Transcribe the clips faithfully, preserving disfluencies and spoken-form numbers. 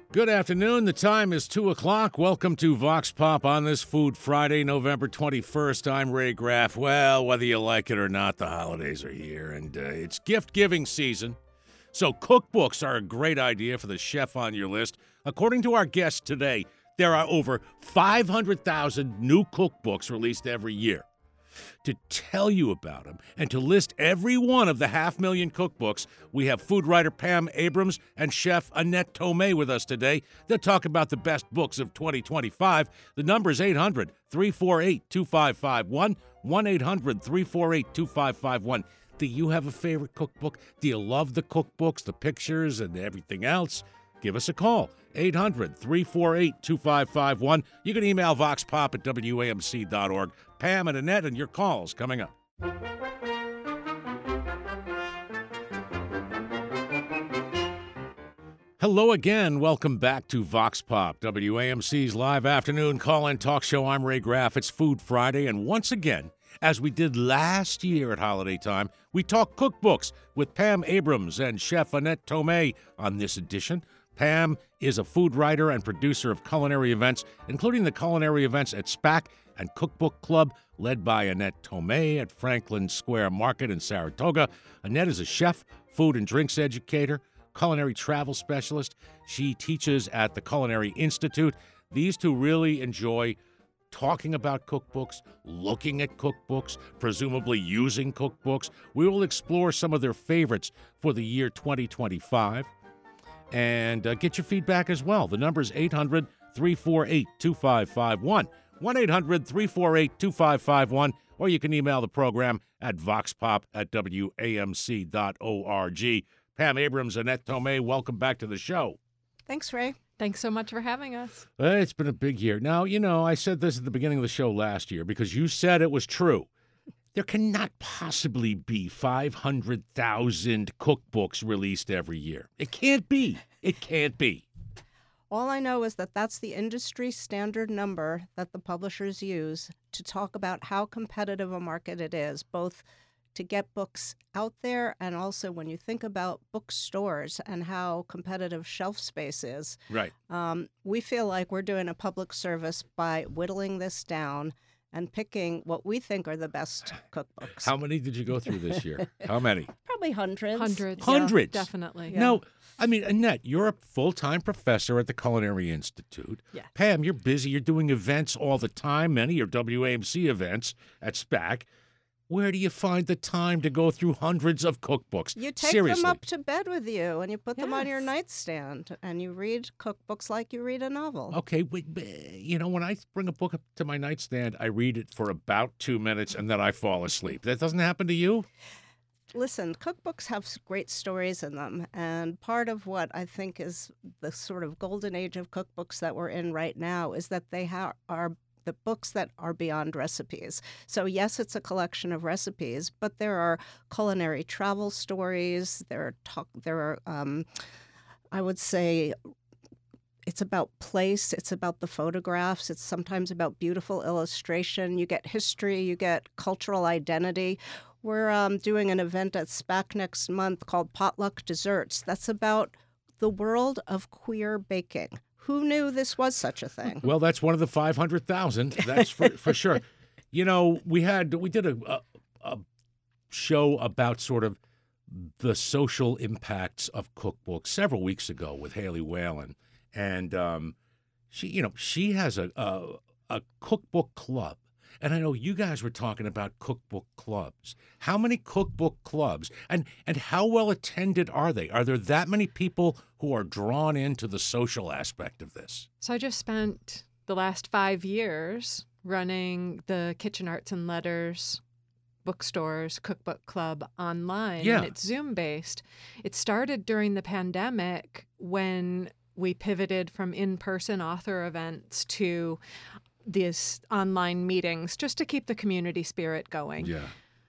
Good afternoon. The time is two o'clock. Welcome to Vox Pop on this Food Friday, November twenty-first. I'm Ray Graff. Well, whether you like it or not, the holidays are here, and uh, it's gift-giving season. So cookbooks are a great idea for the chef on your list. According to our guest today, there are over five hundred thousand new cookbooks released every year. To tell you about them and to list every one of the half million cookbooks, we have food writer Pam Abrams and chef Annette Tomei with us today. They'll talk about the best books of twenty twenty-five. The number is eight hundred, three four eight, two five five one, one eight hundred, three four eight, two five five one. Do you have a favorite cookbook? Do you love the cookbooks, the pictures, and everything else? Give us a call, eight hundred, three four eight, two five five one. You can email voxpop at W A M C dot org. Pam and Annette and your calls coming up. Hello again. Welcome back to Vox Pop, W A M C's live afternoon call-in talk show. I'm Ray Graff. It's Food Friday, and once again, as we did last year at holiday time, we talk cookbooks with Pam Abrams and chef Annette Tomei. On this edition, Pam is a food writer and producer of culinary events, including the culinary events at SPAC and Cookbook Club, led by Annette Tomei at Franklin Square Market in Saratoga. Annette is a chef, food and drinks educator, culinary travel specialist. She teaches at the Culinary Institute. These two really enjoy talking about cookbooks, looking at cookbooks, presumably using cookbooks. We will explore some of their favorites for the year twenty twenty-five and uh, get your feedback as well. The number is eight hundred, three four eight, two five five one, one eight hundred, three four eight, two five five one, or you can email the program at voxpop at W A M C dot org. Pam Abrams, Annette Tomei, welcome back to the show. Thanks, Ray. Thanks so much for having us. Uh, It's been a big year. Now, you know, I said this at the beginning of the show last year because you said it was true. There cannot possibly be five hundred thousand cookbooks released every year. It can't be. It can't be. All I know is that that's the industry standard number that the publishers use to talk about how competitive a market it is, both to get books out there and also when you think about bookstores and how competitive shelf space is. Right. Um, we feel like we're doing a public service by whittling this down and picking what we think are the best cookbooks. How many did you go through this year? How many? Probably hundreds. Hundreds. Hundreds? Yeah, definitely. Yeah. No, I mean, Annette, you're a full-time professor at the Culinary Institute. Yes. Pam, you're busy. You're doing events all the time. Many are W A M C events at SPAC. Where do you find the time to go through hundreds of cookbooks? You take Seriously. them up to bed with you and you put them on your Yes. nightstand and you read cookbooks like you read a novel. Okay, wait, but, you know, when I bring a book up to my nightstand, I read it for about two minutes and then I fall asleep. That doesn't happen to you? Listen, cookbooks have s- great stories in them, and part of what I think is the sort of golden age of cookbooks that we're in right now is that they ha- are the books that are beyond recipes. So yes, it's a collection of recipes, but there are culinary travel stories. There are talk. There are, um, I would say, it's about place. It's about the photographs. It's sometimes about beautiful illustration. You get history. You get cultural identity. We're um, doing an event at SPAC next month called Potluck Desserts. That's about the world of queer baking. Who knew this was such a thing? Well, that's one of the five hundred thousand. That's for, for sure. You know, we had we did a, a, a show about sort of the social impacts of cookbooks several weeks ago with Haley Whalen. And um, she, you know, she has a, a a cookbook club. And I know you guys were talking about cookbook clubs. How many cookbook clubs? And and how well attended are they? Are there that many people who are drawn into the social aspect of this? So I just spent the last five years running the Kitchen Arts and Letters bookstores cookbook club online. Yeah. And it's Zoom-based. It started during the pandemic when we pivoted from in-person author events to these online meetings just to keep the community spirit going. Yeah.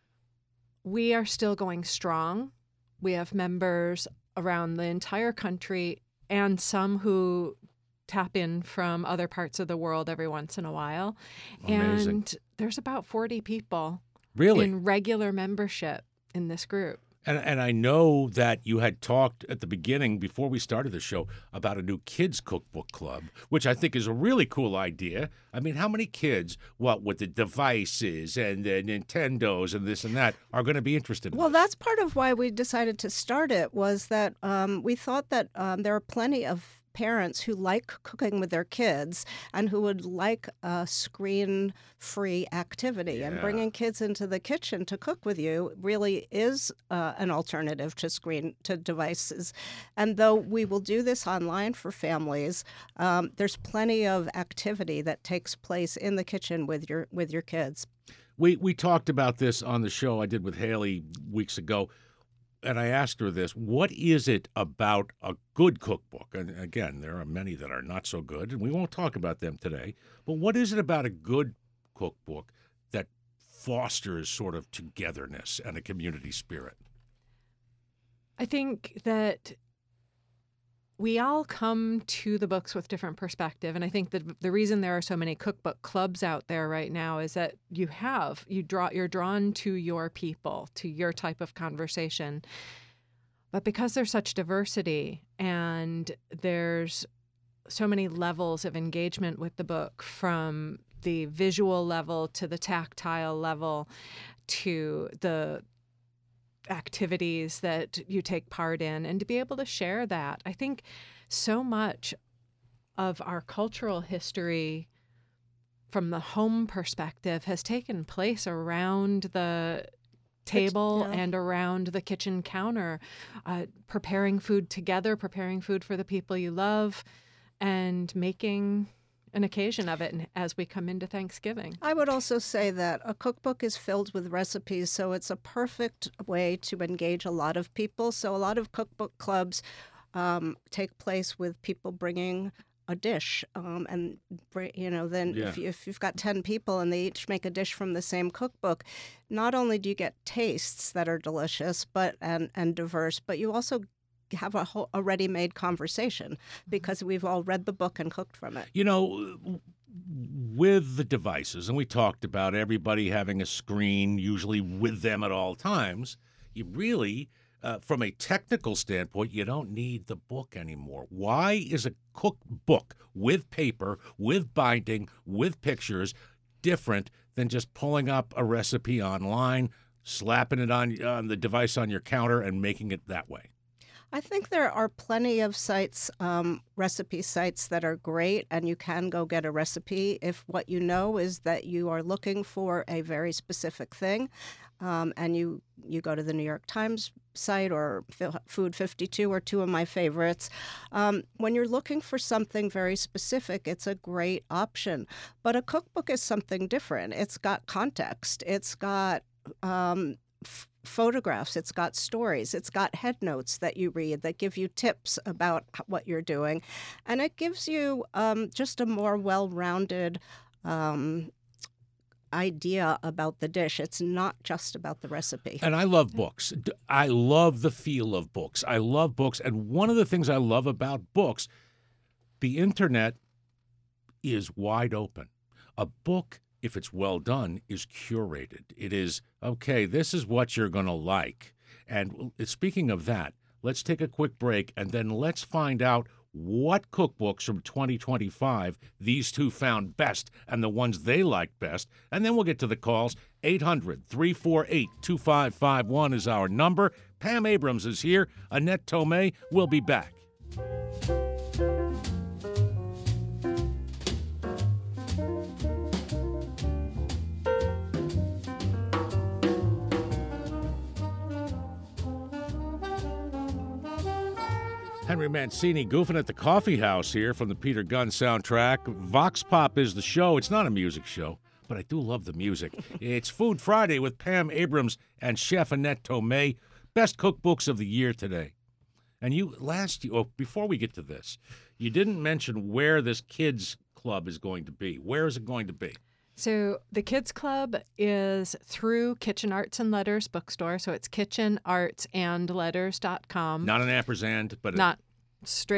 We are still going strong. We have members around the entire country and some who tap in from other parts of the world every once in a while. Amazing. And there's about forty people Really? in regular membership in this group. And and I know that you had talked at the beginning, before we started the show, about a new kids cookbook club, which I think is a really cool idea. I mean, how many kids, what with the devices and the Nintendos and this and that, are going to be interested in Well, this? that's part of why we decided to start it, was that um, we thought that um, there are plenty of parents who like cooking with their kids and who would like a screen-free activity. And Yeah. bringing kids into the kitchen to cook with you really is uh, an alternative to screen to devices. And though we will do this online for families, um, there's plenty of activity that takes place in the kitchen with your with your kids. We we talked about this on the show I did with Haley weeks ago, and I asked her this: what is it about a good cookbook? And again, there are many that are not so good, and we won't talk about them today. But what is it about a good cookbook that fosters sort of togetherness and a community spirit? I think that we all come to the books with different perspective, and I think that the reason there are so many cookbook clubs out there right now is that you have you draw you're drawn to your people, to your type of conversation. But because there's such diversity and there's so many levels of engagement with the book, from the visual level to the tactile level to the activities that you take part in, and to be able to share that. I think so much of our cultural history from the home perspective has taken place around the table yeah. and around the kitchen counter, uh, preparing food together, preparing food for the people you love, and making an occasion of it as we come into Thanksgiving. I would also say that a cookbook is filled with recipes, so it's a perfect way to engage a lot of people. So a lot of cookbook clubs um, take place with people bringing a dish, um, and br- you know, then Yeah. if, you, if you've got ten people and they each make a dish from the same cookbook, not only do you get tastes that are delicious, but and and diverse, but you also have a, whole, a ready-made conversation because we've all read the book and cooked from it. You know, with the devices, and we talked about everybody having a screen, usually with them at all times, you really, uh, from a technical standpoint, you don't need the book anymore. Why is a cookbook with paper, with binding, with pictures different than just pulling up a recipe online, slapping it on, on the device on your counter, and making it that way? I think there are plenty of sites, um, recipe sites that are great, and you can go get a recipe if what you know is that you are looking for a very specific thing, um, and you, you go to the New York Times site or Food fifty-two, or two of my favorites. Um, when you're looking for something very specific, it's a great option. But a cookbook is something different. It's got context. It's got um, f- photographs, it's got stories, it's got head notes that you read that give you tips about what you're doing, and it gives you um, just a more well-rounded um, idea about the dish. It's not just about the recipe. And I love books. D- I love the feel of books. I love books, and one of the things I love about books, the internet is wide open. A book, if it's well done, is curated. It is, okay, this is what you're going to like. And speaking of that, let's take a quick break, and then let's find out what cookbooks from twenty twenty-five these two found best and the ones they liked best. And then we'll get to the calls. eight hundred, three four eight, two five five one is our number. Pam Abrams is here. Annette Tomei will be back. Henry Mancini goofing at the coffee house here from the Peter Gunn soundtrack. Vox Pop is the show. It's not a music show, but I do love the music. It's Food Friday with Pam Abrams and Chef Annette Tomei. Best cookbooks of the year today. And you, last year, oh, before we get to this, you didn't mention where this kids club is going to be. Where is it going to be? So the Kids Club is through Kitchen Arts and Letters bookstore. So it's kitchen arts and letters dot com. Not an ampersand, but Not straight up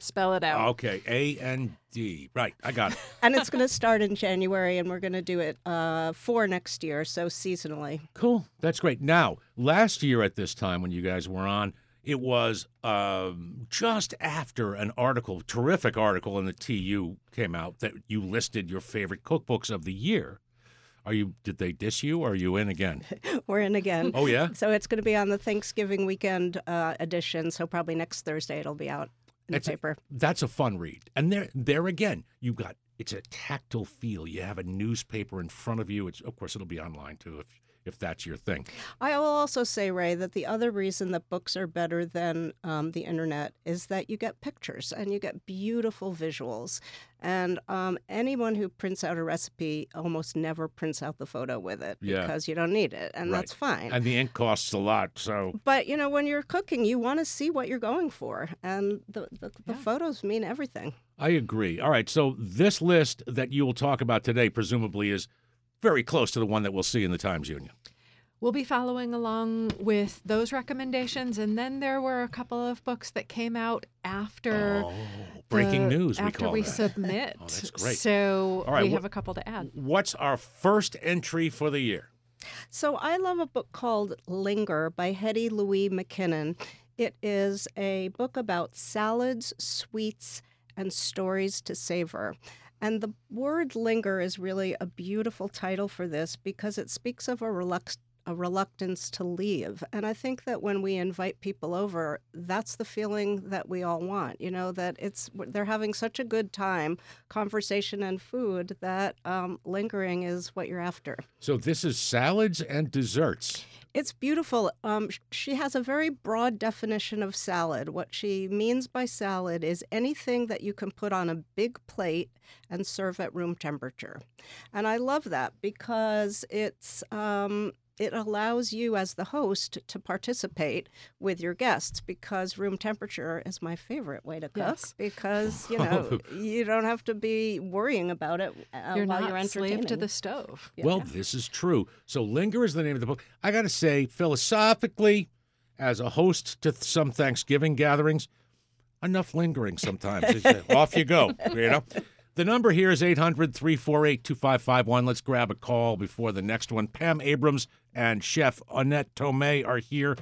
Spell it out. Okay, A N D. Right, I got it. And it's going to start in January, and we're going to do it uh, for next year, so seasonally. Cool. That's great. Now, last year at this time when you guys were on, it was um, just after an article, terrific article in the T U came out that you listed your favorite cookbooks of the year. Are you? Did they diss you, or are you in again? We're in again. Oh, yeah? So it's going to be on the Thanksgiving weekend uh, edition, so probably next Thursday it'll be out in It's the a- paper. That's a fun read. And there, there again, you got, it's a tactile feel. You have a newspaper in front of you. It's, of course, it'll be online, too, if if that's your thing. I will also say, Ray, that the other reason that books are better than um, the internet is that you get pictures and you get beautiful visuals. And um, anyone who prints out a recipe almost never prints out the photo with it Yeah. because you don't need it, and Right. that's fine. And the ink costs a lot, so... But, you know, when you're cooking, you want to see what you're going for, and the, the, the Yeah. photos mean everything. I agree. All right, so this list that you will talk about today presumably is very close to the one that we'll see in the Times Union. We'll be following along with those recommendations, and then there were a couple of books that came out after Oh, breaking the- news, we after call we that. submit. Oh, that's great. So All right, we wh- have a couple to add. What's our first entry for the year? So I love a book called Linger by Hetty Louise McKinnon. It is a book about salads, sweets, and stories to savor. And the word linger is really a beautiful title for this because it speaks of a, reluct- a reluctance to leave. And I think that when we invite people over, that's the feeling that we all want, you know, that it's they're having such a good time, conversation and food, that um, lingering is what you're after. So this is salads and desserts. It's beautiful. Um, sh- she has a very broad definition of salad. What she means by salad is anything that you can put on a big plate and serve at room temperature. And I love that because it's um, it allows you as the host to participate with your guests because room temperature is my favorite way to cook Yes. because, you know, you don't have to be worrying about it uh, You're while not you're entertaining. slave to the stove. Yeah. Well, this is true. So Linger is the name of the book. I got to say, philosophically, as a host to th- some Thanksgiving gatherings, enough lingering sometimes. It's, uh, off you go, you know. The number here is eight hundred, three four eight, two five five one. Let's grab a call before the next one. Pam Abrams and Chef Annette Tomei are here.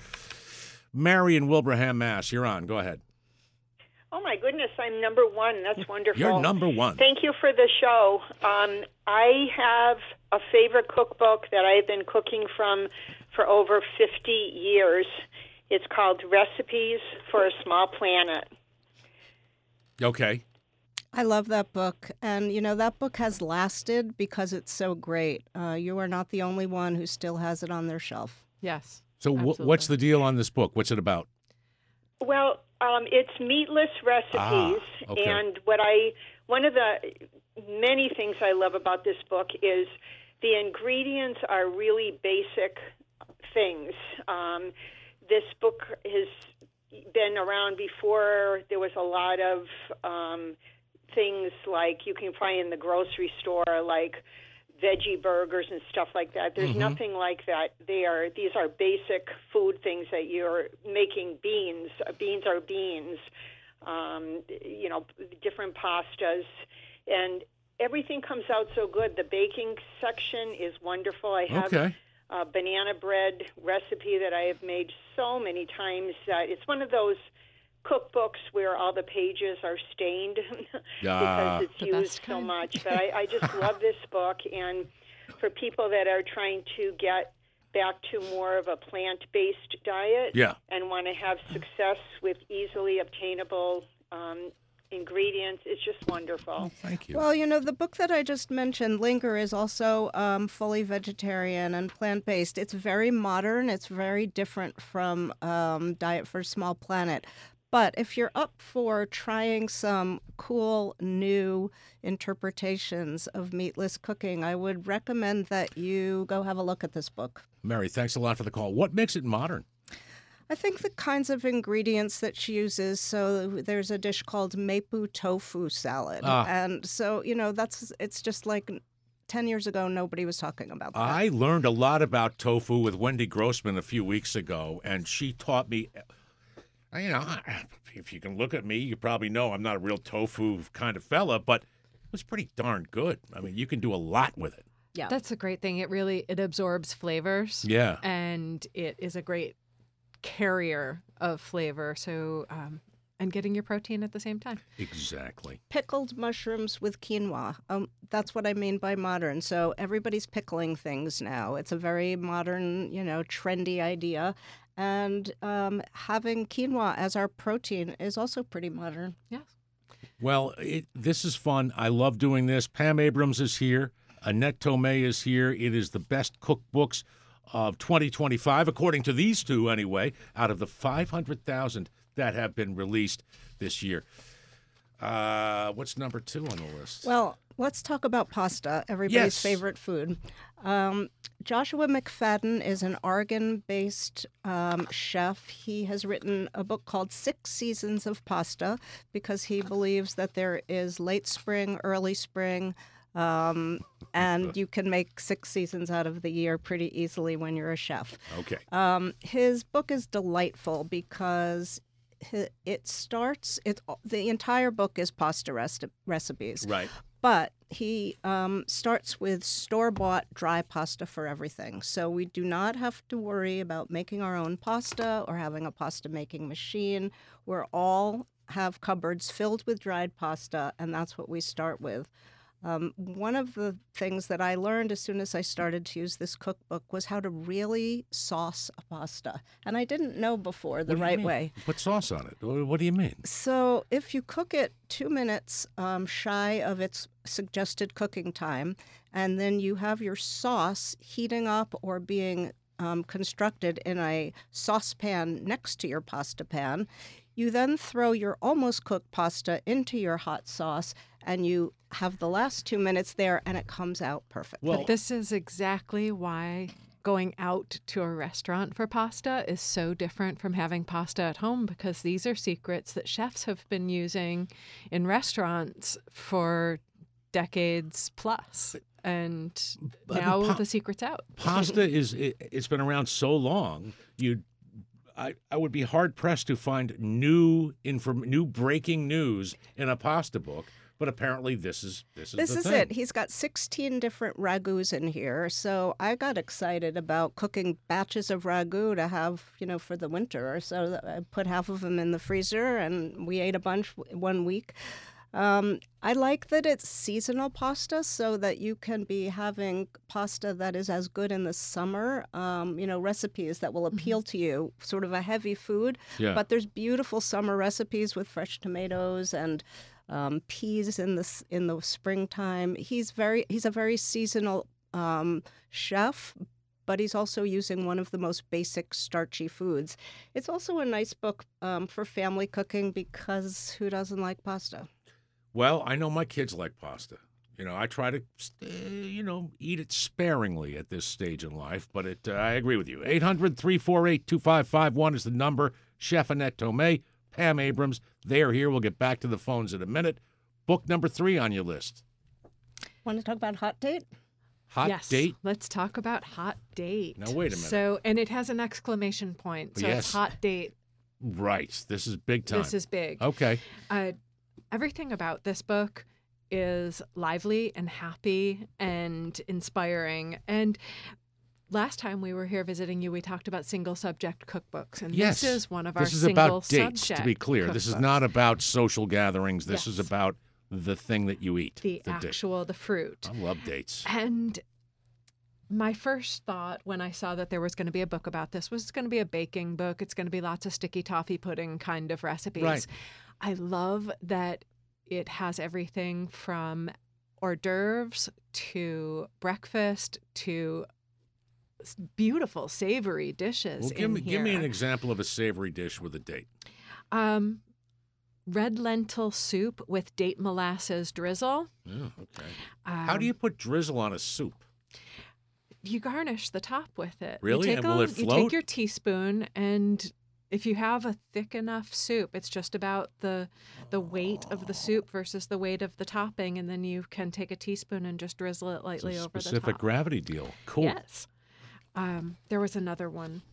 Mary in Wilbraham, Mass. You're on. Go ahead. Oh, my goodness, I'm number one. That's wonderful. You're number one. Thank you for the show. Um, I have a favorite cookbook that I've been cooking from for over fifty years. It's called Recipes for a Small Planet. Okay. I love that book. And, you know, that book has lasted because it's so great. Uh, you are not the only one who still has it on their shelf. Yes. So w- what's the deal on this book? What's it about? Well, um, it's meatless recipes, Ah, okay. and what I one of the many things I love about this book is the ingredients are really basic things. Um, this book has been around before. There was a lot of um, things like you can find in the grocery store, like veggie burgers and stuff like that. There's Mm-hmm. nothing like that. They are these are basic food things that you're making. Beans, beans are beans. Um, you know, different pastas, and everything comes out so good. The baking section is wonderful. I have Okay. a banana bread recipe that I have made so many times that it's one of those cookbooks where all the pages are stained Ah. because it's The used best so kind. much. But I, I just love this book, and for people that are trying to get back to more of a plant-based diet Yeah. and want to have success with easily obtainable um, ingredients, it's just wonderful. Thank you. Well, you know, the book that I just mentioned, Linger, is also um, fully vegetarian and plant-based. It's very modern. It's very different from um, Diet for a Small Planet. But if you're up for trying some cool new interpretations of meatless cooking, I would recommend that you go have a look at this book. Mary, thanks a lot for the call. What makes it modern? I think the kinds of ingredients that she uses. So there's a dish called Mapo tofu salad, Ah. and so you know that's it's just like ten years ago nobody was talking about that. I learned a lot about tofu with Wendy Grossman a few weeks ago, and she taught me I- you know, I- if you can look at me, you probably know I'm not a real tofu kind of fella, but it was pretty darn good. I mean, you can do a lot with it. Yeah. That's a great thing. It really it absorbs flavors. Yeah. And it is a great carrier of flavor. So um, and getting your protein at the same time. Exactly. Pickled mushrooms with quinoa. Um, that's what I mean by modern. So everybody's pickling things now. It's a very modern, you know, trendy idea. And um, having quinoa as our protein is also pretty modern. Yes. Well, it, this is fun. I love doing this. Pam Abrams is here. Annette Tomei is here. It is the best cookbooks of twenty twenty-five, according to these two anyway, out of the five hundred thousand that have been released this year. Uh, what's number two on the list? Well, let's talk about pasta, everybody's Yes. favorite food. Um, Joshua McFadden is an Oregon-based um, chef. He has written a book called Six Seasons of Pasta because he believes that there is late spring, early spring, um, and you can make six seasons out of the year pretty easily when you're a chef. Okay. Um, his book is delightful because hi- it starts, it, the entire book is pasta reci- recipes. Right. But he um, starts with store-bought dry pasta for everything. So we do not have to worry about making our own pasta or having a pasta-making machine. We're all have cupboards filled with dried pasta, and that's what we start with. Um, one of the things that I learned as soon as I started to use this cookbook was how to really sauce a pasta. And I didn't know before the What do you right mean? way. Put sauce on it. Wh- What do you mean? So if you cook it two minutes um, shy of its suggested cooking time, and then you have your sauce heating up or being um, constructed in a saucepan next to your pasta pan, you then throw your almost cooked pasta into your hot sauce, and you have the last two minutes there, and it comes out perfect. Well, But this is exactly why going out to a restaurant for pasta is so different from having pasta at home, because these are secrets that chefs have been using in restaurants for decades plus. And But I mean, now pa- the secret's out. pasta is it, it's been around so long. You, I, I would be hard pressed to find new inform, new breaking news in a pasta book. But apparently, this is this is This the is thing. it. He's got sixteen different ragouts in here. So I got excited about cooking batches of ragu to have, you know, for the winter. So I put half of them in the freezer, and we ate a bunch one week. Um, I like that it's seasonal pasta so that you can be having pasta that is as good in the summer, um, you know, recipes that will appeal to you, sort of a heavy food. Yeah. But there's beautiful summer recipes with fresh tomatoes and um, peas in the s- in the springtime. He's very he's a very seasonal um, chef, but he's also using one of the most basic starchy foods. It's also a nice book um, for family cooking because who doesn't like pasta? Well, I know my kids like pasta. You know, I try to, uh, you know, eat it sparingly at this stage in life, but it. Uh, I agree with you. eight hundred, three four eight, two five five one is the number. Chef Annette Tomei, Pam Abrams, they are here. We'll get back to the phones in a minute. Book number three on your list. Want to talk about Hot Date? Hot yes. Date. Let's talk about Hot Date. Now, wait a minute. So, and it has an exclamation point. So Yes. it's Hot Date. Right. This is big time. This is big. Okay. Uh, everything about this book is lively and happy and inspiring. And last time we were here visiting you, we talked about single subject cookbooks. And Yes. this is one of our This is single about dates, subject to be clear. This is cookbooks. not about social gatherings. This is Yes. about the thing that you eat. the, dish. actual, the fruit. I love dates. And my first thought when I saw that there was going to be a book about this was it's going to be a baking book. It's going to be lots of sticky toffee pudding kind of recipes. Right. I love that it has everything from hors d'oeuvres to breakfast to s- beautiful savory dishes. Well, give in me give me an here. example of a savory dish with a date. Um, red lentil soup with date molasses drizzle. Oh, okay. Um, How do you put drizzle on a soup? you garnish the top with it? Really? You take, And will a- it you float? take your teaspoon, and if you have a thick enough soup, it's just about the the weight of the soup versus the weight of the topping, and then you can take a teaspoon and just drizzle it It's lightly a over the specific top. gravity deal. Cool. Yes. Um, there was another one.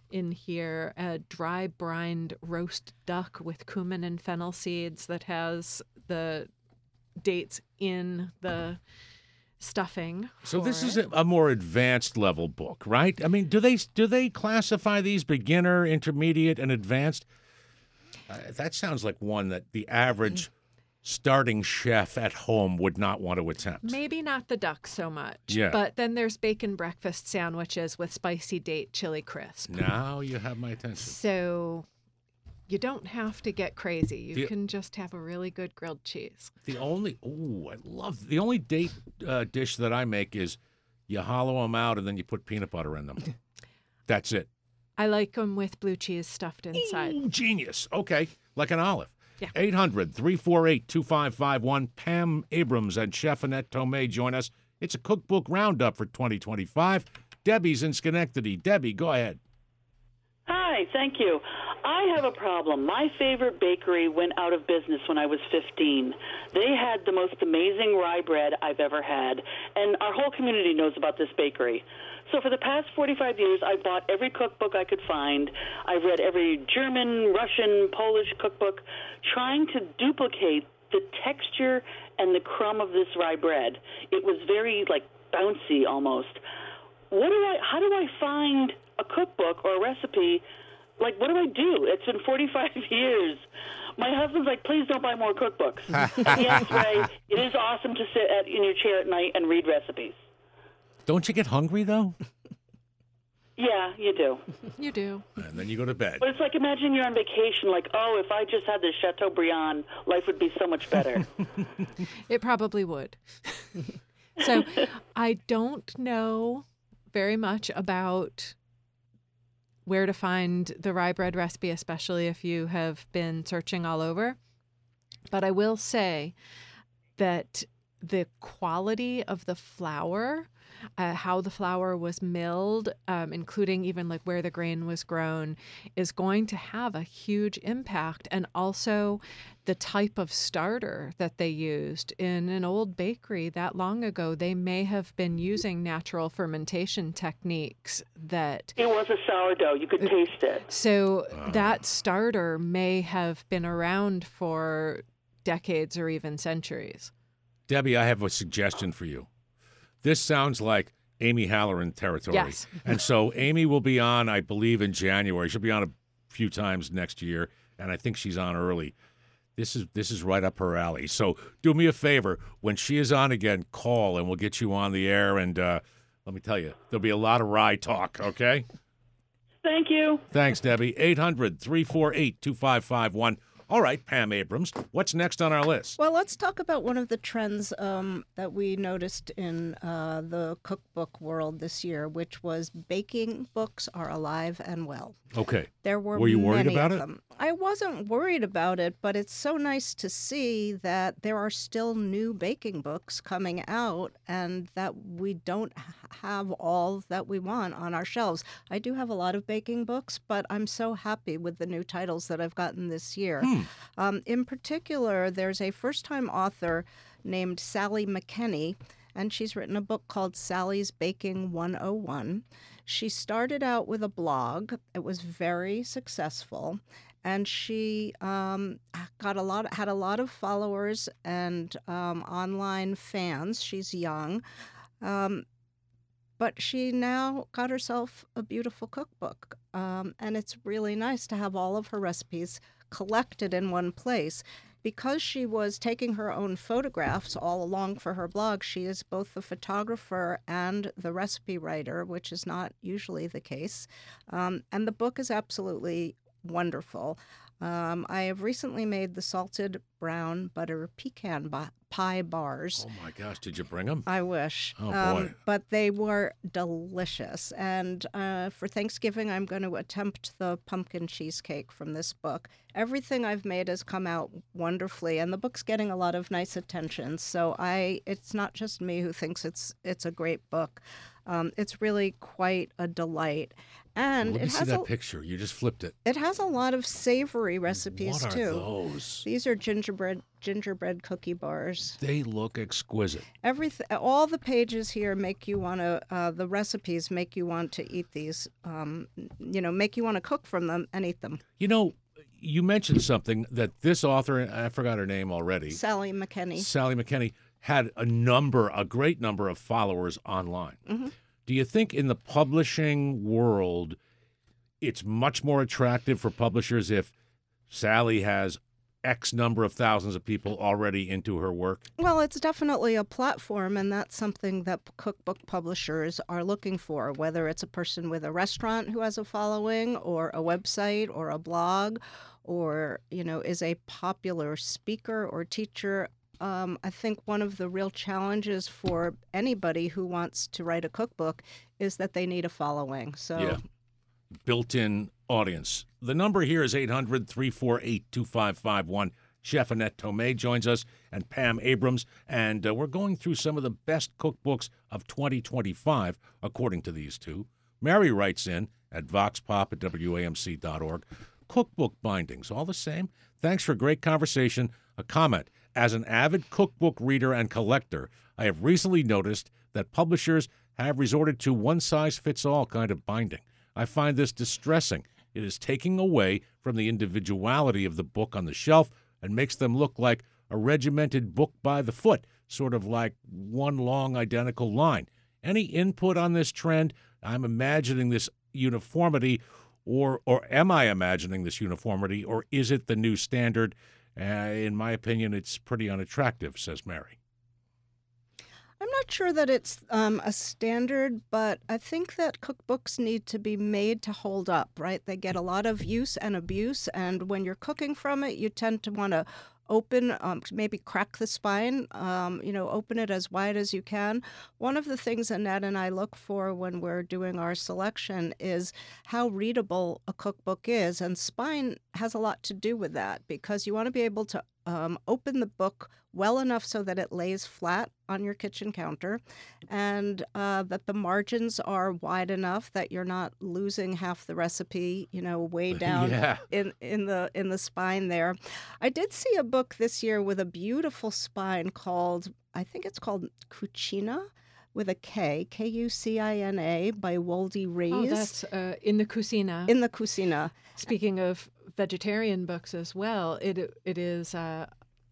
in here a dry brined roast duck with cumin and fennel seeds that has the dates in the stuffing. So this for is it. a, a more advanced level book, right? I mean, do they do they classify these beginner, intermediate, and advanced? Uh, that sounds like one that the average starting chef at home would not want to attempt. Maybe not the duck so much. Yeah. But then there's bacon breakfast sandwiches with spicy date chili crisp. Now you have my attention. So you don't have to get crazy. You The- can just have a really good grilled cheese. The only oh, I love the only date uh, dish that I make is you hollow them out and then you put peanut butter in them. That's it. I like them with blue cheese stuffed inside. Ooh, genius. Okay, like an olive. Yeah. eight hundred, three four eight, two five five one. Pam Abrams and Chef Annette Tomei join us. It's a cookbook roundup for twenty twenty-five. Debbie's in Schenectady. Debbie, go ahead. Hi, thank you. I have a problem. My favorite bakery went out of business when I was fifteen. They had the most amazing rye bread I've ever had, and our whole community knows about this bakery. So for the past forty-five years, I've bought every cookbook I could find. I've read every German, Russian, Polish cookbook, trying to duplicate the texture and the crumb of this rye bread. It was very, like, bouncy almost. What do I? How do I find a cookbook or a recipe? Like, what do I do? It's been forty-five years. My husband's like, please don't buy more cookbooks. And yes, Ray, it is awesome to sit at, in your chair at night and read recipes. Don't you get hungry, though? Yeah, you do. You do. And then you go to bed. But it's like, imagine you're on vacation, like, oh, if I just had this Chateaubriand, life would be so much better. It probably would. So I don't know very much about where to find the rye bread recipe, especially if you have been searching all over. But I will say that the quality of the flour, uh, how the flour was milled, um, including even like where the grain was grown, is going to have a huge impact. And also the type of starter that they used in an old bakery that long ago, they may have been using natural fermentation techniques that It was a sourdough. You could taste it. so that starter may have been around for decades or even centuries. Debbie, I have a suggestion for you. This sounds like Amy Halloran territory. Yes. And so Amy will be on, I believe, in January. She'll be on a few times next year, and I think she's on early. This is this is right up her alley. So do me a favor. When she is on again, call, and we'll get you on the air. And uh, let me tell you, there'll be a lot of rye talk, okay? Thank you. Thanks, Debbie. eight hundred, three four eight, two five five one. All right, Pam Abrams, what's next on our list? Well, let's talk about one of the trends um, that we noticed in uh, the cookbook world this year, which was baking books are alive and well. Okay. There were, Were you worried many about of it? them. I wasn't worried about it, but it's so nice to see that there are still new baking books coming out and that we don't h- have all that we want on our shelves. I do have a lot of baking books, but I'm so happy with the new titles that I've gotten this year. Hmm. Um, in particular, there's a first-time author named Sally McKenney, and she's written a book called Sally's Baking one oh one. She started out with a blog. It was very successful, and she um, got a lot, had a lot of followers and um, online fans. She's young, um, but she now got herself a beautiful cookbook, um, and it's really nice to have all of her recipes collected in one place. Because she was taking her own photographs all along for her blog, she is both the photographer and the recipe writer, which is not usually the case. Um, and the book is absolutely wonderful. Um, I have recently made the salted brown butter pecan bi- pie bars. Oh, my gosh. Did you bring them? I wish. Oh, Um, boy. but they were delicious. And uh, for Thanksgiving, I'm going to attempt the pumpkin cheesecake from this book. Everything I've made has come out wonderfully, and the book's getting a lot of nice attention. So I, it's not just me who thinks it's it's a great book. Um, it's really quite a delight. And Let me it see has that a, picture. You just flipped it. it has a lot of savory recipes What are too. those? These are gingerbread gingerbread cookie bars. They look exquisite. Everything, all the pages here make you want to. Uh, the recipes make you want to eat these. Um, you know, make you want to cook from them and eat them. You know, you mentioned something that this author, I forgot her name already, Sally McKinney. Sally McKinney, had a number, a great number of followers online. Mm-hmm. Do you think in the publishing world, it's much more attractive for publishers if Sally has X number of thousands of people already into her work? Well, it's definitely a platform, and that's something that cookbook publishers are looking for, whether it's a person with a restaurant who has a following or a website or a blog or, you know, is a popular speaker or teacher. Um, I think one of the real challenges for anybody who wants to write a cookbook is that they need a following. So, Yeah. Built-in audience. The number here is eight hundred, three four eight, two five five one. Chef Annette Tomei joins us, and Pam Abrams, and uh, we're going through some of the best cookbooks of twenty twenty-five, according to these two. Mary writes in at voxpop at W A M C dot org. Cookbook bindings, all the same. Thanks for a great conversation. A comment. As an avid cookbook reader and collector, I have recently noticed that publishers have resorted to one-size-fits-all kind of binding. I find this distressing. It is taking away from the individuality of the book on the shelf and makes them look like a regimented book by the foot, sort of like one long identical line. Any input on this trend? I'm imagining this uniformity, or or am I imagining this uniformity, or is it the new standard? Uh, in my opinion, it's pretty unattractive, says Mary. I'm not sure that it's um, a standard, but I think that cookbooks need to be made to hold up, right? They get a lot of use and abuse, and when you're cooking from it, you tend to want to open, um, maybe crack the spine, um, you know, open it as wide as you can. One of the things Annette and I look for when we're doing our selection is how readable a cookbook is, and spine has a lot to do with that, because you want to be able to um, open the book well enough so that it lays flat on your kitchen counter, and uh, that the margins are wide enough that you're not losing half the recipe, you know, way down Yeah. in, in the in the spine there. I did see a book this year with a beautiful spine called, I think it's called Cucina, with a K, K U C I N A, by Wolde Rees. Oh, that's uh, in the Cucina. in the Cucina. Speaking of vegetarian books as well, it it is uh,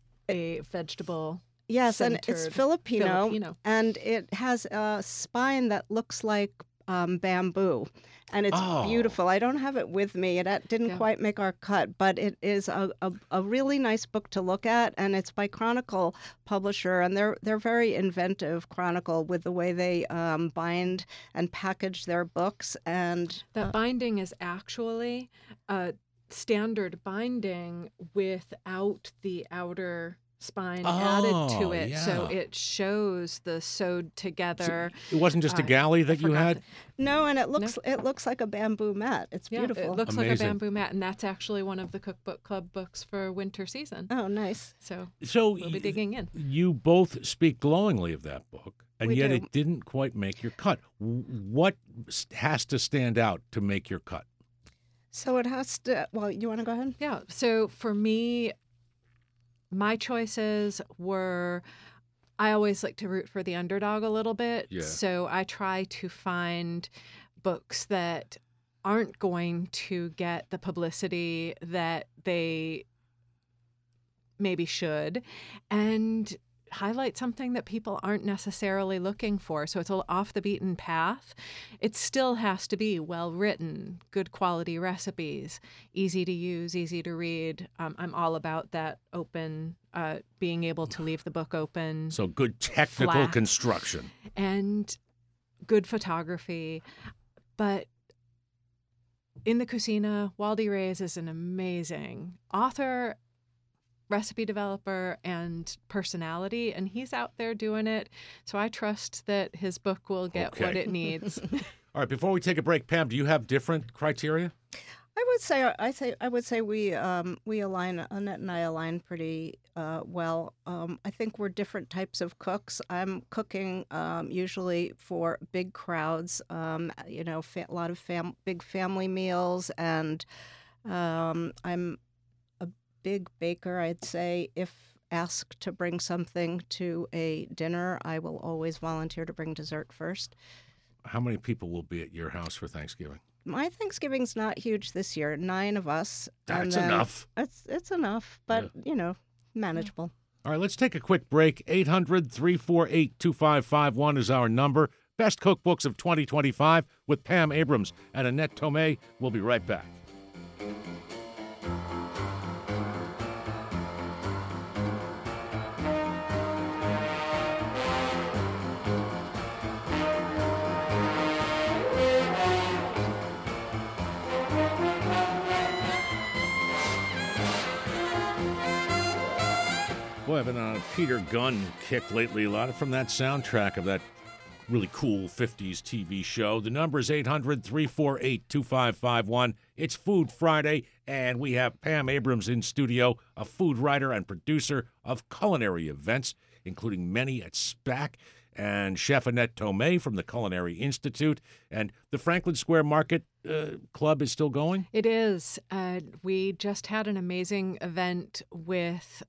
a vegetable. Yes, and it's centered Filipino, Filipino. and it has a spine that looks like um, bamboo, and it's Oh. beautiful. I don't have it with me. It uh, didn't Yeah. quite make our cut, but it is a, a, a really nice book to look at, and it's by Chronicle Publisher, and they're they're very inventive, Chronicle, with the way they um, bind and package their books. And That binding is actually a standard binding without the outer spine added to Oh, it, so yeah. it shows the sewed together. It wasn't just a Uh, galley I that you forgot had? the- no, and it looks it looks like a bamboo mat. It's Yeah, beautiful. it looks like a Amazing. bamboo mat, and that's actually one of the cookbook club books for winter season. Oh, nice. So So we'll be y- digging in. you both speak glowingly of that book, and We yet do. it didn't quite make your cut. W- What s- has to stand out to make your cut? So it has to. Well, you want to go ahead? Yeah. So for me, my choices were, I always like to root for the underdog a little bit. Yeah. So I try to find books that aren't going to get the publicity that they maybe should, and highlight something that people aren't necessarily looking for. So it's a off the beaten path. It still has to be well written, good quality recipes, easy to use, easy to read. Um, I'm all about that open, uh, being able to leave the book open, So good technical Flat. construction. and good photography. But in the Cucina, Wolde Rees is an amazing author, recipe developer, and personality, and he's out there doing it. So I trust that his book will get what Okay. it needs. All right, before we take a break, Pam, do you have different criteria? I would say I say I would say we um, we align Annette and I align pretty uh, well. Um, I think we're different types of cooks. I'm cooking um, usually for big crowds. Um, you know, fa- a lot of fam- big family meals, and um, I'm a big baker. I'd say if asked to bring something to a dinner, I will always volunteer to bring dessert first. How many people will be at your house for Thanksgiving? My Thanksgiving's not huge this year. Nine of us. and That's then enough. It's it's enough, but Yeah. you know, manageable. All right, let's take a quick break. eight hundred, three four eight, two five five one is our number. Best cookbooks of twenty twenty-five with Pam Abrams and Annette Tomei. We'll be right back. Boy, I've been on a Peter Gunn kick lately. A lot from that soundtrack of that really cool fifties T V show. The number is eight hundred, three four eight, two five five one. It's Food Friday, and we have Pam Abrams in studio, a food writer and producer of culinary events, including many at SPAC, and Chef Annette Tomei from the Culinary Institute. And the Franklin Square Market uh, Club is still going? It is. Uh, we just had an amazing event with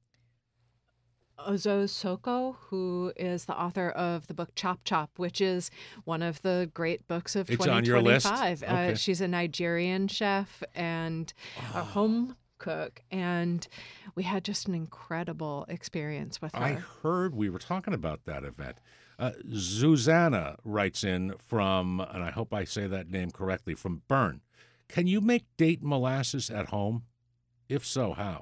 Ozo Soko, who is the author of the book Chop Chop, which is one of the great books of It's on your list? twenty twenty-five. Okay. Uh, she's a Nigerian chef and a home cook, and we had just an incredible experience with her. I heard we were talking about that event. Uh, Zuzana writes in from, and I hope I say that name correctly, from Bern. Can you make date molasses at home? If so, how?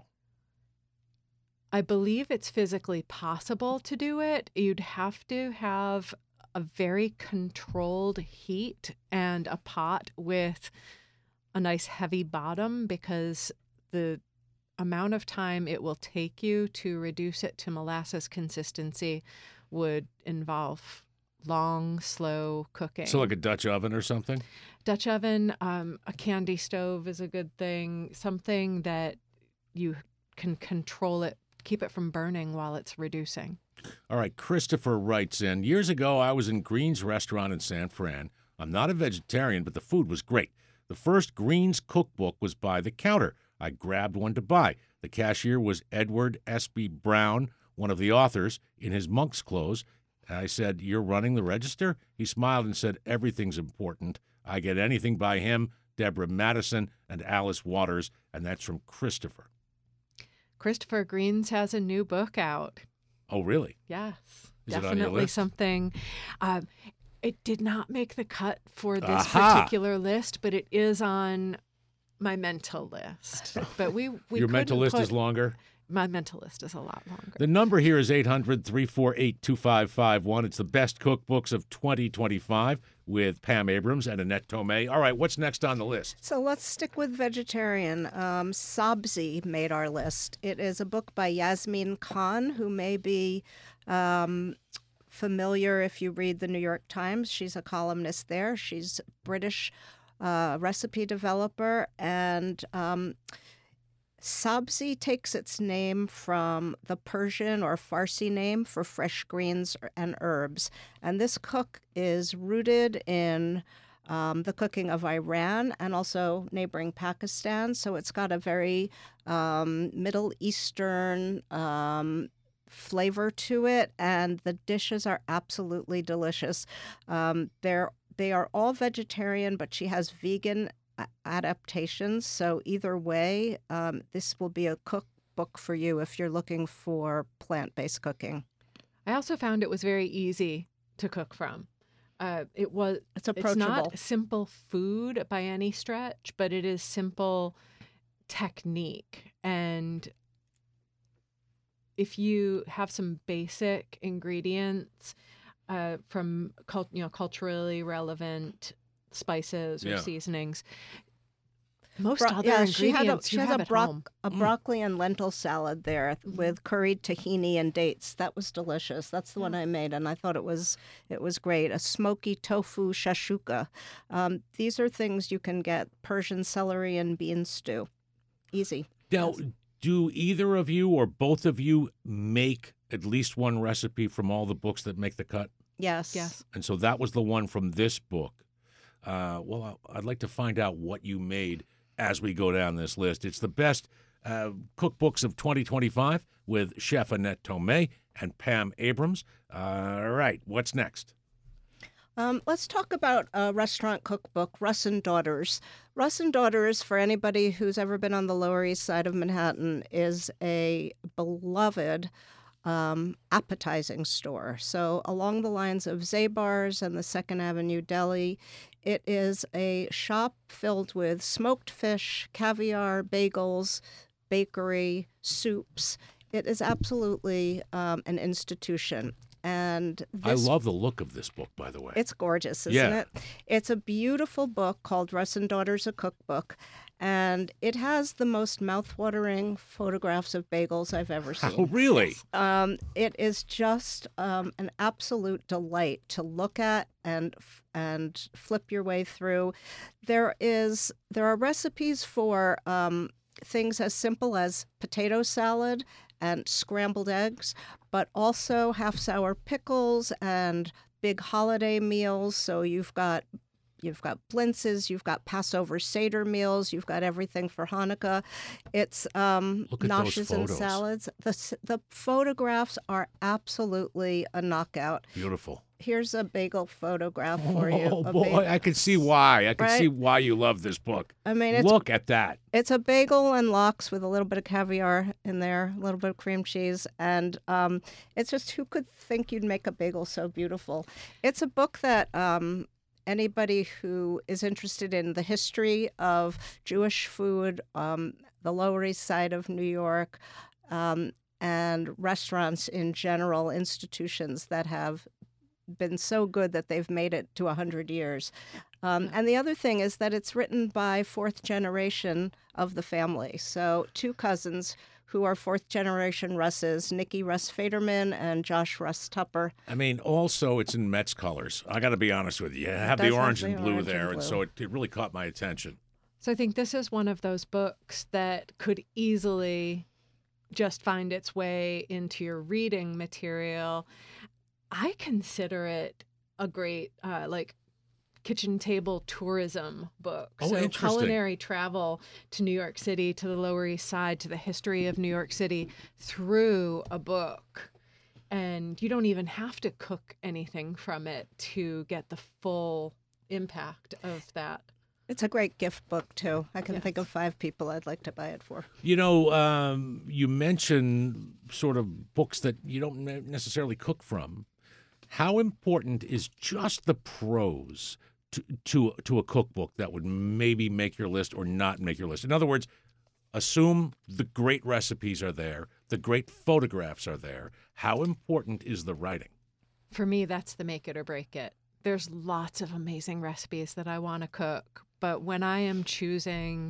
I believe it's physically possible to do it. You'd have to have a very controlled heat and a pot with a nice heavy bottom, because the amount of time it will take you to reduce it to molasses consistency would involve long, slow cooking. So like a Dutch oven or something? Dutch oven, um, a candy stove is a good thing, something that you can control it, keep it from burning while it's reducing. All right, Christopher writes in, years ago I was in Green's restaurant in San Fran. I'm not a vegetarian, but the food was great. The first Green's cookbook was by the counter. I grabbed one to buy. The cashier was Edward S B Brown, one of the authors, in his monk's clothes. I said, you're running the register? He smiled and said, everything's important. I get anything by him, Deborah Madison, and Alice Waters, and that's from Christopher. Christopher Green's has a new book out. Oh, really? Yes, Is it on your definitely list? something. Um, it did not make the cut for this Aha! particular list, but it is on my mental list. But we, we Your mental couldn't list put- is longer? My mental list is a lot longer. The number here is eight hundred, three four eight, two five five one. It's the best cookbooks of twenty twenty-five with Pam Abrams and Annette Tomei. All right, what's next on the list? So let's stick with vegetarian. Um, Sabzi made our list. It is a book by Yasmin Khan, who may be um, familiar if you read the New York Times. She's a columnist there. She's British uh, recipe developer, and um, Sabzi takes its name from the Persian or Farsi name for fresh greens and herbs. And this cook is rooted in um, the cooking of Iran and also neighboring Pakistan. So it's got a very um, Middle Eastern um, flavor to it, and the dishes are absolutely delicious. Um, they're they are all vegetarian, but she has vegan adaptations. So either way, um, this will be a cookbook for you if you're looking for plant-based cooking. I also found it was very easy to cook from. Uh, it was. It's approachable. It's not simple food by any stretch, but it is simple technique. And if you have some basic ingredients uh, from cult, you know, culturally relevant spices or Yeah. seasonings, Most Bro- other yeah, ingredients she had a, you she has have a, at broc- home. a broccoli and lentil salad there Mhm. with curried tahini and dates. That was delicious. That's the one Yeah. I made, and I thought it was it was great. A smoky tofu shashuka. Um, these are things you can get. Persian celery and bean stew. Easy. Now, Yes. do either of you or both of you make at least one recipe from all the books that make the cut? Yes. Yes. And so that was the one from this book. Uh, well, I'd like to find out what you made as we go down this list. It's the best uh, cookbooks of twenty twenty-five with Chef Annette Tomei and Pam Abrams. All right, what's next? Um, let's talk about a restaurant cookbook, Russ and Daughters. Russ and Daughters, for anybody who's ever been on the Lower East Side of Manhattan, is a beloved um, appetizing store. So along the lines of Zabar's and the Second Avenue Deli, it is a shop filled with smoked fish, caviar, bagels, bakery, soups. It is absolutely um, an institution. And I this love the look of this book, by the way. it's gorgeous, isn't Yeah. it? It's a beautiful book called Russ and Daughters, a Cookbook, and it has the most mouthwatering photographs of bagels I've ever Oh, seen. really? Um, it is just um, an absolute delight to look at and f- and flip your way through. There is there are recipes for um, things as simple as potato salad and scrambled eggs, but also half sour pickles and big holiday meals. So you've got you've got blintzes, you've got Passover Seder meals, you've got everything for Hanukkah. It's um, Look at those noshes and photos. salads. The s- the photographs are absolutely a knockout. Beautiful. Here's a bagel photograph for you. Oh, A boy, ba- I can see why. I can Right? see why you love this book. I mean, it's Look at that. It's a bagel and lox with a little bit of caviar in there, a little bit of cream cheese, and um, it's just who could think you'd make a bagel so beautiful? It's a book that um, anybody who is interested in the history of Jewish food, um, the Lower East Side of New York, um, and restaurants in general, institutions that have been so good that they've made it to one hundred years. Um, and the other thing is that it's written by fourth generation of the family. So two cousins who are fourth generation Russes, Nikki Russ Faderman and Josh Russ Tupper. I mean, also, it's in Mets colors. I got to be honest with you. You have does the have orange the and blue orange and there, and blue. so it, it really caught my attention. So I think this is one of those books that could easily just find its way into your reading material. I consider it a great, uh, like, kitchen table tourism book. Oh, so interesting. culinary travel to New York City, to the Lower East Side, to the history of New York City through a book. And you don't even have to cook anything from it to get the full impact of that. It's a great gift book, too. I can Yes. think of five people I'd like to buy it for. You know, um, you mentioned sort of books that you don't ne- necessarily cook from. How important is just the prose to, to to a cookbook that would maybe make your list or not make your list? In other words, assume the great recipes are there, the great photographs are there. How important is the writing? For me, that's the make it or break it. There's lots of amazing recipes that I want to cook, but when I am choosing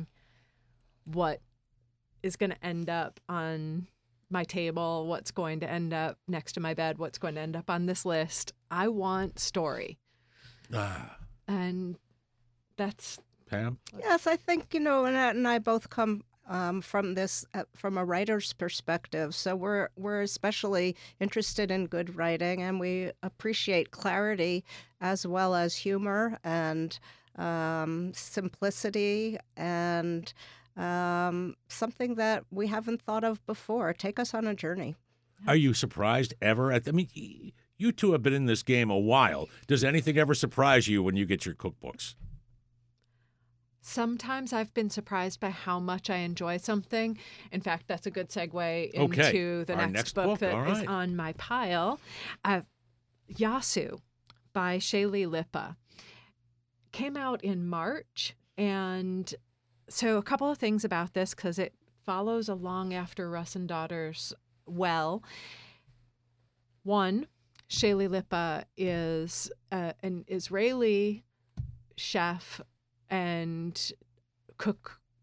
what is going to end up on my table, what's going to end up next to my bed, what's going to end up on this list, I want story. Ah, And that's Pam? Yes, I think, you know, Annette and I both come um, from this, uh, from a writer's perspective. So we're, we're especially interested in good writing, and we appreciate clarity as well as humor and um, simplicity and um, something that we haven't thought of before. Take us on a journey. Are you surprised ever? At, I mean, y- you two have been in this game a while. Does anything ever surprise you when you get your cookbooks? sometimes I've been surprised by how much I enjoy something. In fact, that's a good segue into Okay, the our next, next book, book, that all is right. on my pile. Uh, Yasu by Shaylee Lipa came out in March. And so a couple of things about this, because it follows along after Russ and Daughters well. One, Shaylee Lipa is uh, an Israeli chef and cook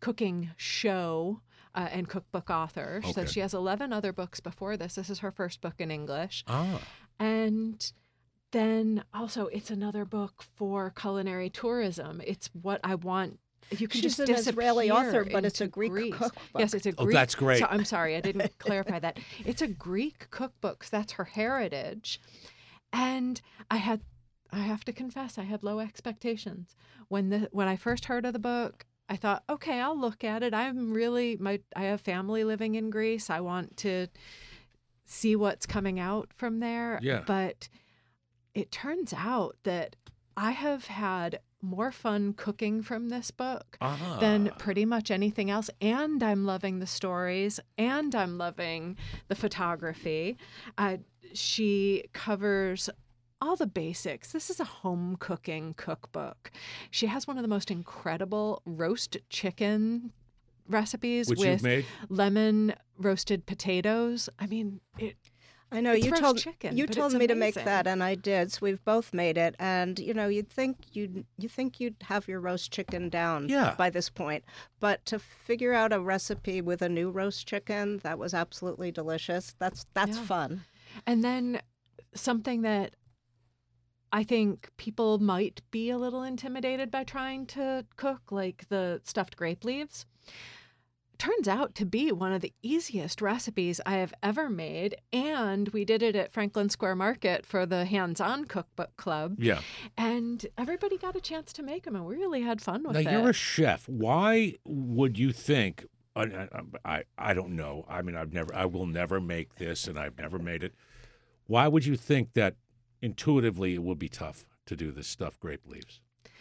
cooking show uh, and cookbook author. So Okay. she has eleven other books before this. This is her first book in English. Ah. And then also, it's another book for culinary tourism. It's what I want. You can She's just an Israeli disappear author, but it's a into Greek Greece. cookbook. Yes, it's a Oh, Greek. that's great. So, I'm sorry, I didn't clarify that. It's a Greek cookbook. So that's her heritage. And I had, I have to confess, I had low expectations when the when I first heard of the book. I thought, okay, I'll look at it. I'm really my I have family living in Greece. I want to see what's coming out from there. Yeah. But it turns out that I have had more fun cooking from this book Ah. than pretty much anything else. And I'm loving the stories, and I'm loving the photography. Uh, she covers all the basics. This is a home cooking cookbook. She has one of the most incredible roast chicken recipes Which you've with made? lemon roasted potatoes. I mean, it. I know It's you roast told chicken, you but told it's me to make amazing. that, and I did. So we've both made it, and you know, you'd think you'd you think you'd have your roast chicken down Yeah. by this point, but to figure out a recipe with a new roast chicken that was absolutely delicious. That's that's Yeah. fun. And then something that I think people might be a little intimidated by trying to cook, like the stuffed grape leaves, turns out to be one of the easiest recipes I have ever made. And we did it at Franklin Square Market for the Hands-On Cookbook Club. Yeah. And everybody got a chance to make them, and we really had fun with Now, it. you're a chef. Why would you think? I, I, I, I don't know. I mean, I've never, I will never make this, and I've never made it. Why would you think that intuitively it would be tough to do this stuffed grape leaves?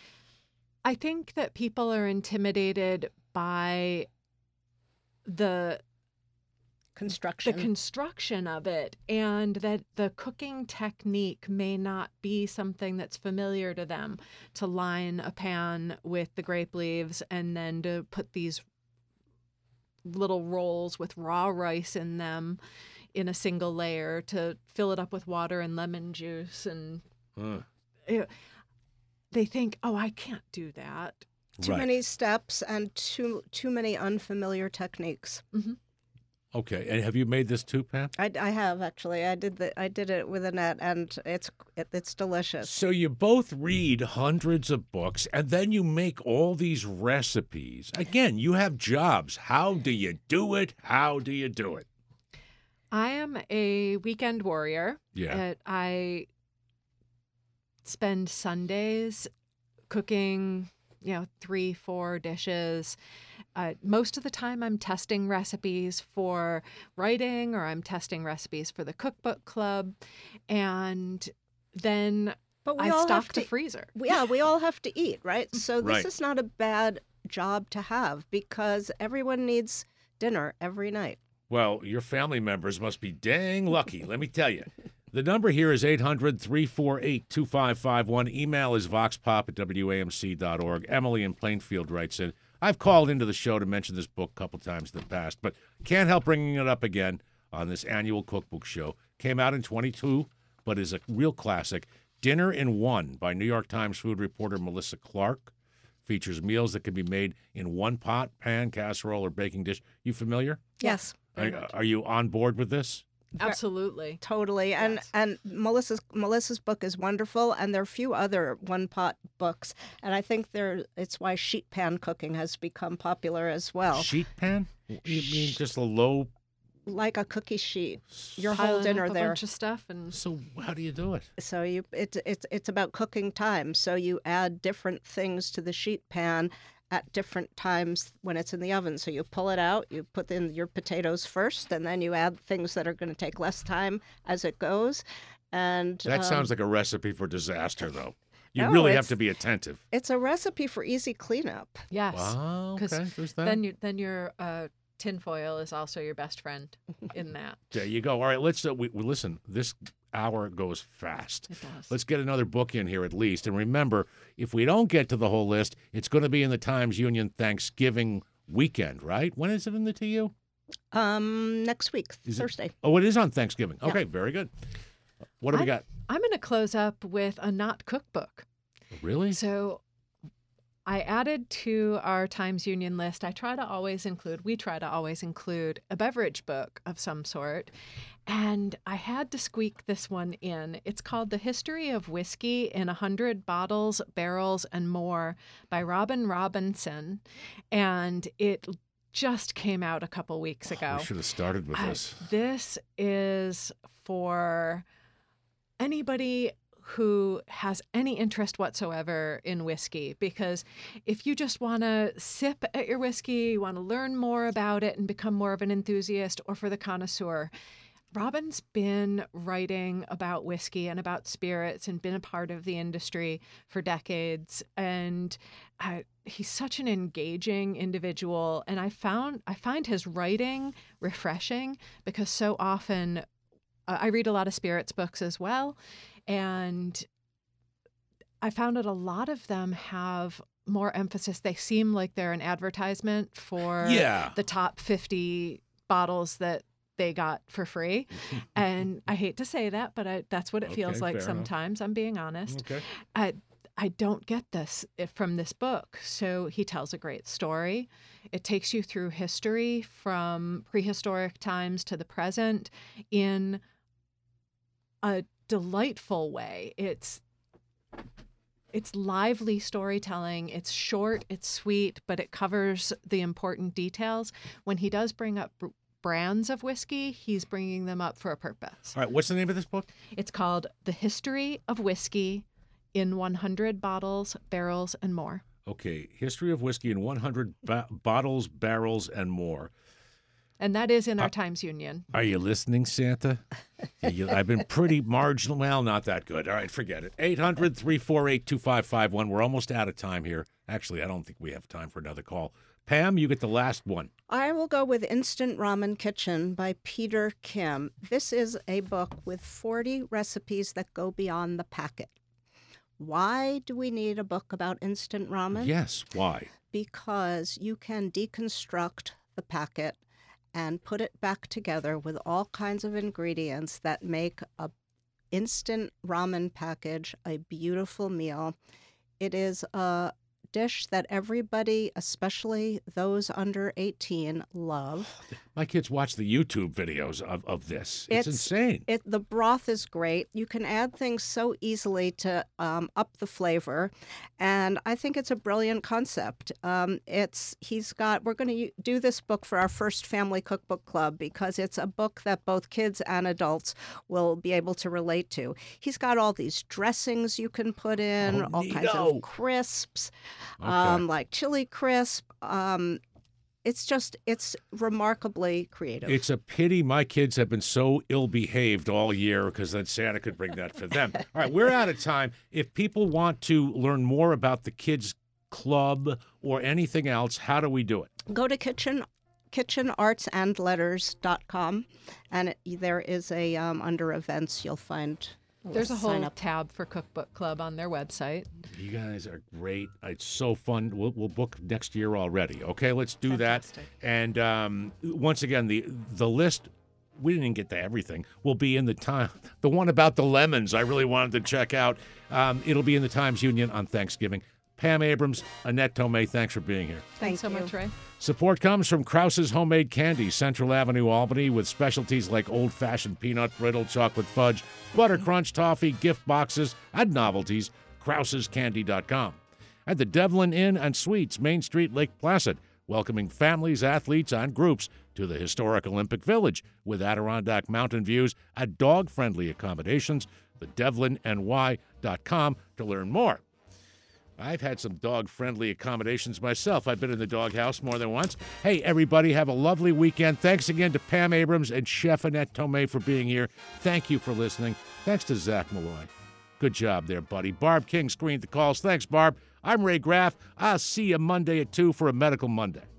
I think that people are intimidated by the Construction. the construction of it, and that the cooking technique may not be something that's familiar to them, to line a pan with the grape leaves and then to put these little rolls with raw rice in them in a single layer, to fill it up with water and lemon juice. And Uh, it- they think, oh, I can't do that. too right. many steps and too too many unfamiliar techniques. Okay. And have you made this too, Pam? I, I have actually. I did the I did it with Annette, and it's it, it's delicious. So you both read hundreds of books, and then you make all these recipes. Again, you have jobs. How do you do it? How do you do it? I am a weekend warrior. Yeah. Uh, I spend Sundays cooking, you know, three, four dishes. Uh, most of the time, I'm testing recipes for writing, or I'm testing recipes for the cookbook club, and then But we I all stock have the to freezer. yeah, we all have to eat, right? So this Right. is not a bad job to have, because everyone needs dinner every night. Well, your family members must be dang lucky, let me tell you. The number here is eight hundred, three four eight, two five five one. Email is voxpop at W A M C dot org. Emily in Plainfield writes in, I've called into the show to mention this book a couple times in the past, but can't help bringing it up again on this annual cookbook show. Came out in twenty-two, but is a real classic. Dinner in One by New York Times food reporter Melissa Clark. Features meals that can be made in one pot, pan, casserole, or baking dish. You familiar? Yes, Are, are you on board with this? Absolutely. totally. And Yes. and Melissa's Melissa's book is wonderful, and there are a few other one pot books, and I think there it's why sheet pan cooking has become popular as well. Sheet pan? You mean just a low? Like a cookie sheet, your whole Piling dinner up a there. bunch of stuff, and So how do you do it? So you it's it's it's about cooking time. So you add different things to the sheet pan at different times when it's in the oven. So you pull it out, you put in your potatoes first, and then you add things that are going to take less time as it goes. And That um, sounds like a recipe for disaster, though. You No, really have it's- to be attentive. it's a recipe for easy cleanup. yes, Wow, 'cause okay, there's that. then you then your uh, tinfoil is also your best friend in that. There you go. All right, let's uh, we, we listen. This hour goes fast. It does. Let's get another book in here at least. And remember, if we don't get to the whole list, it's going to be in the Times Union Thanksgiving weekend, right? When is it in the T U? Um, next week, Is it- Thursday. Oh, it is on Thanksgiving. Okay, very good. What do we I- got? I'm going to close up with a not cookbook. Really? So I added to our Times Union list, I try to always include, we try to always include a beverage book of some sort. And I had to squeak this one in. It's called The History of Whiskey in a Hundred Bottles, Barrels, and More by Robin Robinson. And it just came out a couple weeks ago. Oh, we should have started with Uh, this. This is for anybody who has any interest whatsoever in whiskey, because if you just want to sip at your whiskey, you want to learn more about it and become more of an enthusiast, or for the connoisseur, Robin's been writing about whiskey and about spirits and been a part of the industry for decades. And uh, he's such an engaging individual. And I found I find his writing refreshing, because so often uh, I read a lot of spirits books as well. And I found that a lot of them have more emphasis. They seem like they're an advertisement for Yeah. the top fifty bottles that they got for free. And I hate to say that, but I, that's what it Okay, feels like fair enough. sometimes. I'm being honest. Okay. I, I don't get this i- from this book. So he tells a great story. It takes you through history from prehistoric times to the present in a delightful way. It's it's lively storytelling. It's short, it's sweet, but it covers the important details. When he does bring up br- brands of whiskey, he's bringing them up for a purpose. All right, what's the name of this book? It's called The History of Whiskey in one hundred Bottles, Barrels, and More. Okay, History of Whiskey in one hundred ba- Bottles, Barrels, and More. And that is in our Uh, Times Union. Are you listening, Santa? Yeah, you- I've been pretty marginal. Well, not that good. All right, forget it. eight hundred, three four eight, two five five one. We're almost out of time here. Actually, I don't think we have time for another call. Pam, you get the last one. I will go with Instant Ramen Kitchen by Peter Kim. This is a book with forty recipes that go beyond the packet. Why do we need a book about instant ramen? Yes, why? Because you can deconstruct the packet and put it back together with all kinds of ingredients that make a instant ramen package a beautiful meal. It is a dish that everybody, especially those under eighteen, love. My kids watch the YouTube videos of, of this. It's, It's- insane. It the broth is great. You can add things so easily to um, up the flavor, and I think it's a brilliant concept. Um, it's he's got. We're going to do this book for our first family cookbook club because it's a book that both kids and adults will be able to relate to. He's got all these dressings you can put in, Oh, all kinds neato. of crisps, Okay. um, like chili crisp. Um, it's just it's remarkably creative. It's a pity my kids have been so ill-behaved all year, because then Santa could bring that for them. All right, we're out of time. If people want to learn more about the Kids Club or anything else, how do we do it? Go to kitchen kitchen arts and letters dot com, and it, there is a um, under events you'll find There's a sign whole up. tab for Cookbook Club on their website. You guys are great. It's so fun. We'll, we'll book next year already. Okay, let's do Fantastic. that. And um, once again, the the list, we didn't get to everything, will be in the time. The one about the lemons I really wanted to check out. Um, it'll be in the Times Union on Thanksgiving. Pam Abrams, Annette Tomei, thanks for being here. Thank Thanks so you. much, Ray. Support comes from Krause's Homemade Candy, Central Avenue, Albany, with specialties like old-fashioned peanut brittle, chocolate fudge, butter crunch, toffee, gift boxes, and novelties. Krauses Candy dot com. At the Devlin Inn and Suites, Main Street, Lake Placid, welcoming families, athletes, and groups to the historic Olympic Village with Adirondack mountain views and dog-friendly accommodations. The Devlin N Y dot com to learn more. I've had some dog-friendly accommodations myself. I've been in the doghouse more than once. Hey, everybody, have a lovely weekend. Thanks again to Pam Abrams and Chef Annette Tomei for being here. Thank you for listening. Thanks to Zach Malloy. Good job there, buddy. Barb King screened the calls. Thanks, Barb. I'm Ray Graff. I'll see you Monday at two for a Medical Monday.